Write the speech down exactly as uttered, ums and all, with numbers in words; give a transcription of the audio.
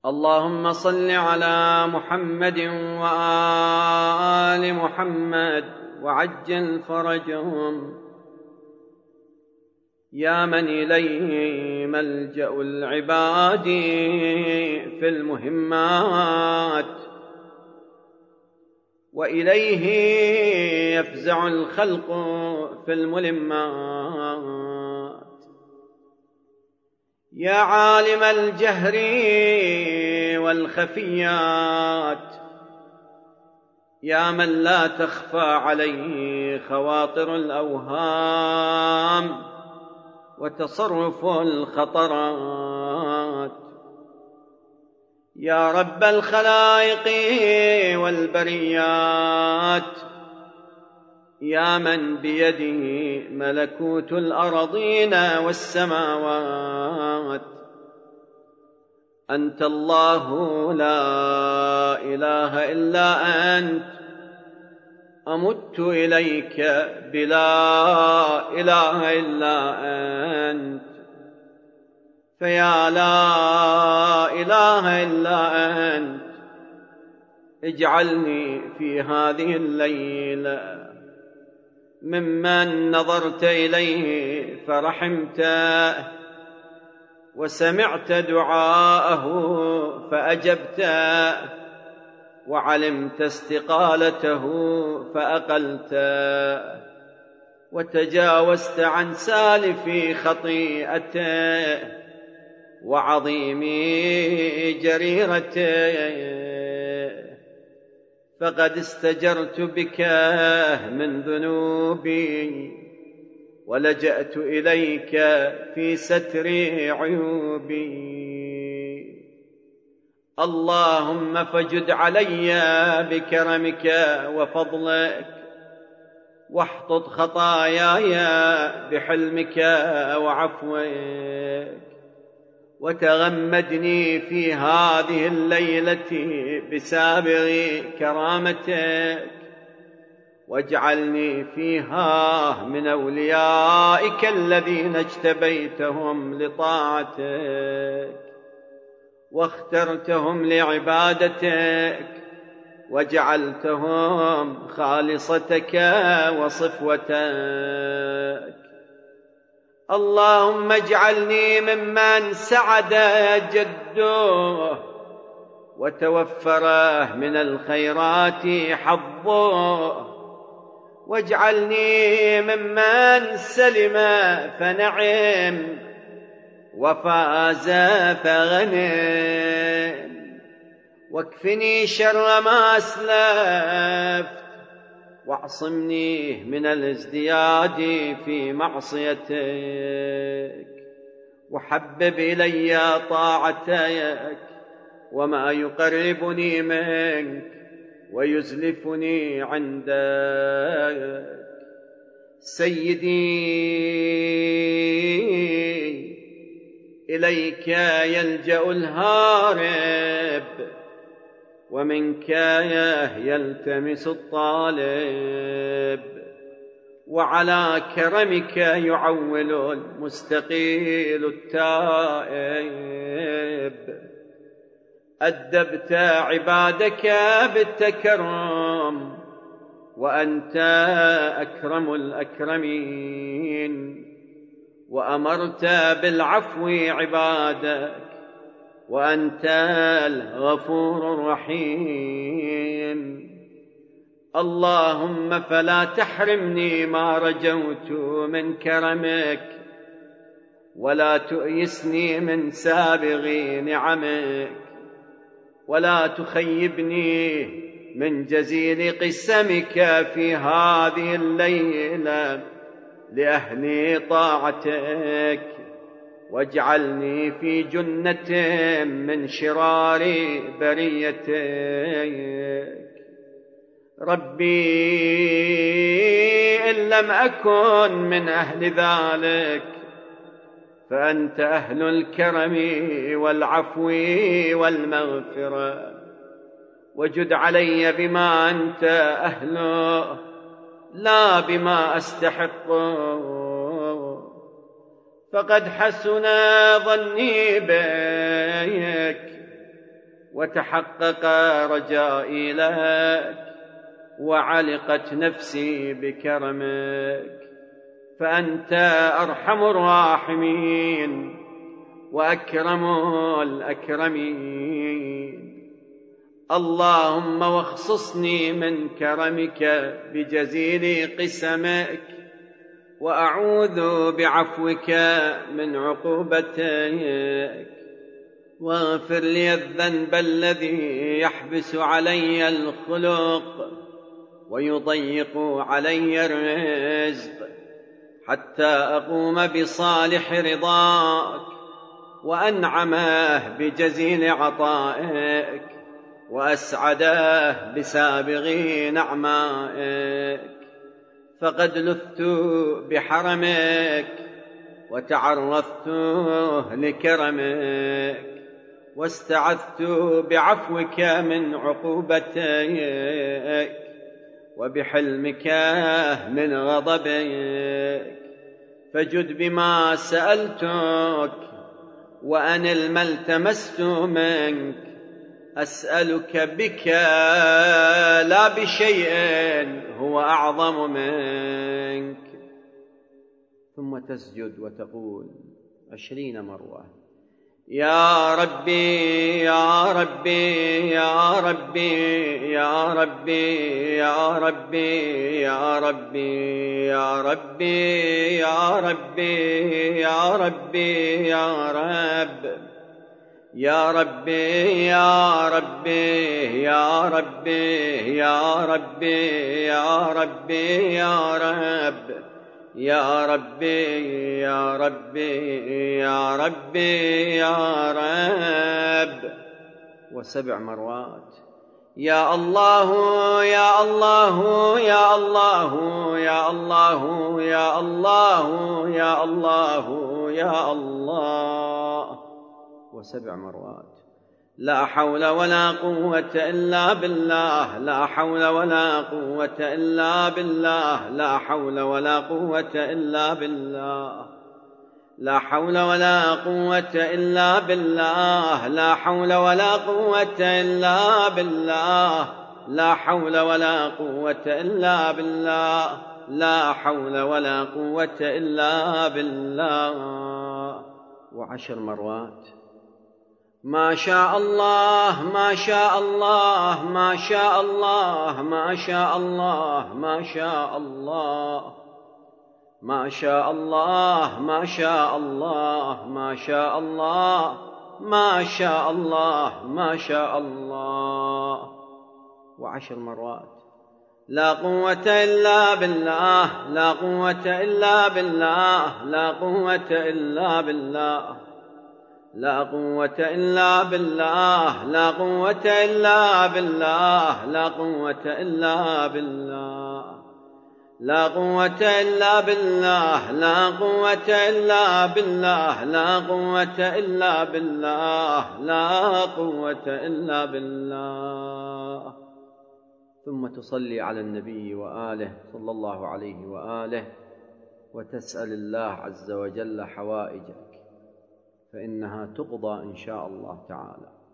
اللهم صل على محمد وآل محمد وعجل فرجهم، يا من إليه ملجأ العباد في المهمات، وإليه يفزع الخلق في الملمات. يا عالم الجهر والخفيات، يا من لا تخفى عليه خواطر الأوهام وتصرف الخطرات. يا رب الخلائق والبريات، يا من بيده ملكوت الأرضين والسماوات. أنت الله لا إله إلا أنت، أمت إليك بلا إله إلا أنت. فيا لا إله إلا أنت، اجعلني في هذه الليلة ممن نظرت إليه فرحمته، وسمعت دعاءه فأجبته، وعلمت استقالته فأقلته، وتجاوزت عن سالف خطيئته وعظيم جريرته. فقد استجرت بك من ذنوبي، ولجأت إليك في ستر عيوبي. اللهم فجد علي بكرمك وفضلك، واحطط خطاياي بحلمك وعفوك، وتغمدني في هذه الليلة بسابغ كرامتك، واجعلني فيها من أوليائك الذين اجتبيتهم لطاعتك واخترتهم لعبادتك، وجعلتهم خالصتك وصفوتك. اللهم اجعلني ممن سعد جده وتوفره من الخيرات حظه، واجعلني ممن سلم فنعم وفاز فغنم، واكفني شر ما أسلفت، واعصمني من الازدياد في معصيتك، وحبب إلي طاعتك وما يقربني منك ويزلفني عندك. سيدي إليك يلجأ الهارب، ومنك يلتمس الطالب، وعلى كرمك يعول المستقيل التائب. أدبت عبادك بالتكرم، وأنت أكرم الأكرمين، وأمرت بالعفو عبادك، وأنت الغفور الرحيم. اللهم فلا تحرمني ما رجوت من كرمك، ولا تؤيسني من سابغ نعمك، ولا تخيبني من جزيل قسمك في هذه الليلة لأهل طاعتك، واجعلني في جنة من شرار بريتك. ربي إن لم أكن من أهل ذلك، فأنت أهل الكرم والعفو والمغفرة، وجد علي بما أنت أهله لا بما أستحقه. فقد حسن ظني بك، وتحقق رجائي لك، وعلقت نفسي بكرمك، فأنت أرحم الراحمين وأكرم الأكرمين. اللهم واخصصني من كرمك بجزيل قسمك، وأعوذ بعفوك من عقوبتك. واغفر لي الذنب الذي يحبس علي الخلق ويضيق علي الرزق، حتى أقوم بصالح رضاك وأنعمه بجزيل عطائك، وأسعده بسابغ نعمائك. فقد لذت بحرمك وتعرضت لكرمك، واستعذت بعفوك من عقوبتك، وبحلمك من غضبك. فجد بما سألتك وأنل ما التمست منك. أسألك بك لا بشيء هو أعظم منك. ثم تسجد وتقول عشرين مرة: يا ربي يا ربي يا ربي يا ربي يا ربي يا ربي يا ربي يا ربي يا ربي يا رب يا ربي يا ربي يا ربي يا ربي يا ربي يا رب يا ربي يا ربي يا ربي يا رب. وسبع مرات: يا الله يا الله يا الله يا الله يا الله يا الله يا الله. وسبع مرات: لا حول ولا قوة إلا بالله، لا حول ولا قوة إلا بالله، لا حول ولا قوة إلا بالله، لا حول ولا قوة إلا بالله، لا حول ولا قوة إلا بالله، لا حول ولا قوة إلا بالله، لا حول ولا قوة إلا بالله. وعشر مرات: ما شاء الله ما شاء الله ما شاء الله ما شاء الله ما شاء الله ما شاء الله ما شاء الله ما شاء الله ما شاء الله ما شاء الله. وعشر مرات: لا قوة إلا بالله، لا قوة إلا بالله، لا قوة إلا بالله، لا قوة إلا بالله، لا قوة إلا بالله، لا قوة إلا بالله، لا قوة إلا بالله، لا قوة إلا بالله، لا قوة إلا بالله، لا قوة إلا بالله. ثم تصلي على النبي وآله صلى الله عليه وآله، وتسأل الله عز وجل حوائجك، فإنها تقضى إن شاء الله تعالى.